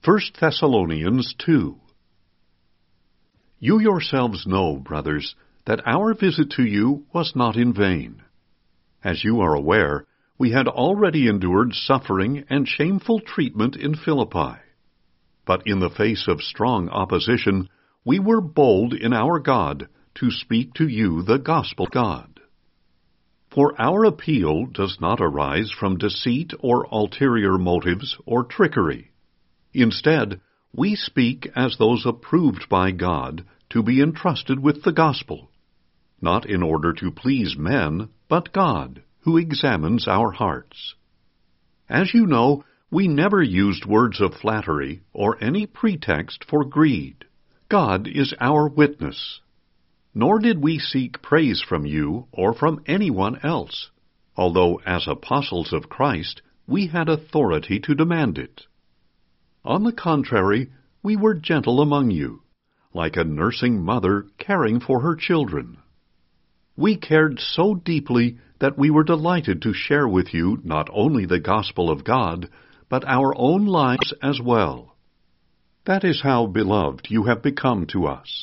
1 Thessalonians 2. You yourselves know, brothers, that our visit to you was not in vain. As you are aware, we had already endured suffering and shameful treatment in Philippi. But in the face of strong opposition, we were bold in our God to speak to you the gospel of God. For our appeal does not arise from deceit or ulterior motives or trickery. Instead, we speak as those approved by God to be entrusted with the gospel, not in order to please men, but God, who examines our hearts. As you know, we never used words of flattery or any pretext for greed. God is our witness. Nor did we seek praise from you or from anyone else, although as apostles of Christ we had authority to demand it. On the contrary, we were gentle among you, like a nursing mother caring for her children. We cared so deeply that we were delighted to share with you not only the gospel of God, but our own lives as well. That is how beloved you have become to us.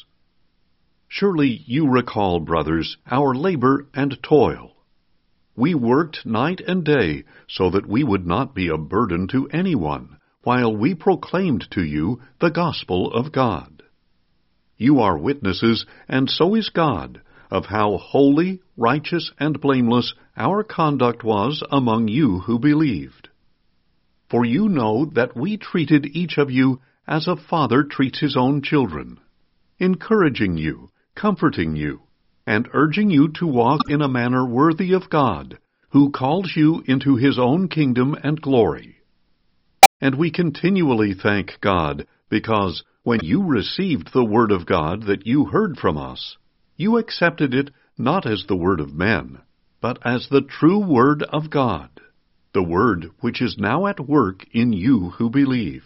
Surely you recall, brothers, our labor and toil. We worked night and day so that we would not be a burden to anyone, while we proclaimed to you the gospel of God. You are witnesses, and so is God, of how holy, righteous, and blameless our conduct was among you who believed. For you know that we treated each of you as a father treats his own children, encouraging you, comforting you, and urging you to walk in a manner worthy of God, who calls you into his own kingdom and glory. And we continually thank God, because when you received the word of God that you heard from us, you accepted it not as the word of men, but as the true word of God, the word which is now at work in you who believe.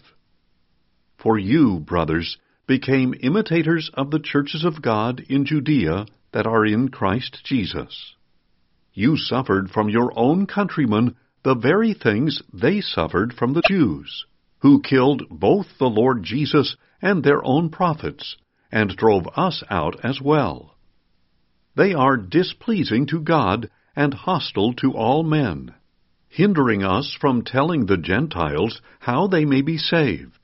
For you, brothers, became imitators of the churches of God in Judea that are in Christ Jesus. You suffered from your own countrymen the very things they suffered from the Jews, who killed both the Lord Jesus and their own prophets, and drove us out as well. They are displeasing to God and hostile to all men, hindering us from telling the Gentiles how they may be saved.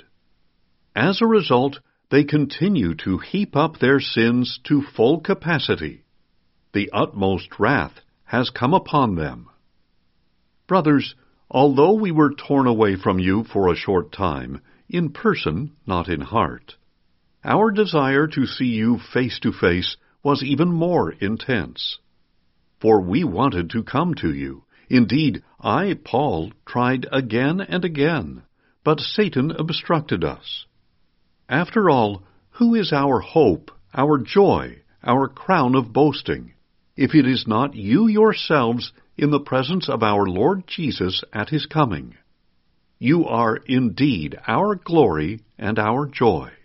As a result, they continue to heap up their sins to full capacity. The utmost wrath has come upon them. Brothers, although we were torn away from you for a short time, in person, not in heart, our desire to see you face to face was even more intense. For we wanted to come to you. Indeed, I, Paul, tried again and again, but Satan obstructed us. After all, who is our hope, our joy, our crown of boasting, if it is not you yourselves in the presence of our Lord Jesus at his coming? You are indeed our glory and our joy.